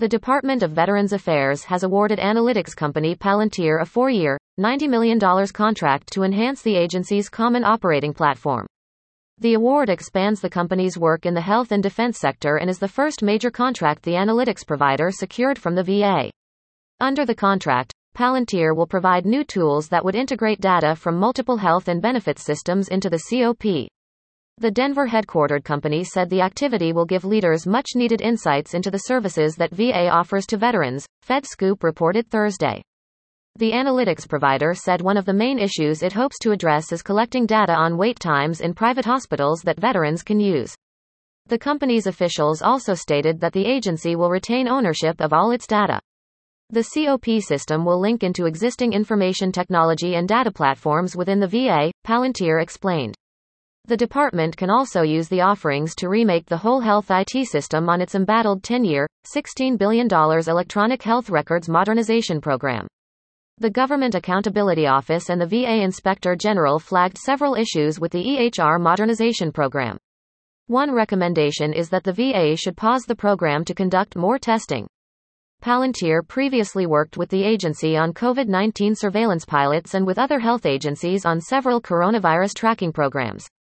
The Department of Veterans Affairs has awarded analytics company Palantir a 4-year, $90 million contract to enhance the agency's common operating platform. The award expands the company's work in the health and defense sector and is the first major contract the analytics provider secured from the VA. Under the contract, Palantir will provide new tools that would integrate data from multiple health and benefits systems into the COP. The Denver-headquartered company said the activity will give leaders much-needed insights into the services that VA offers to veterans, FedScoop reported Thursday. The analytics provider said one of the main issues it hopes to address is collecting data on wait times in private hospitals that veterans can use. The company's officials also stated that the agency will retain ownership of all its data. The COP system will link into existing information technology and data platforms within the VA, Palantir explained. The department can also use the offerings to remake the whole health IT system on its embattled 10-year, $16 billion electronic health records modernization program. The Government Accountability Office and the VA Inspector General flagged several issues with the EHR modernization program. One recommendation is that the VA should pause the program to conduct more testing. Palantir previously worked with the agency on COVID-19 surveillance pilots and with other health agencies on several coronavirus tracking programs.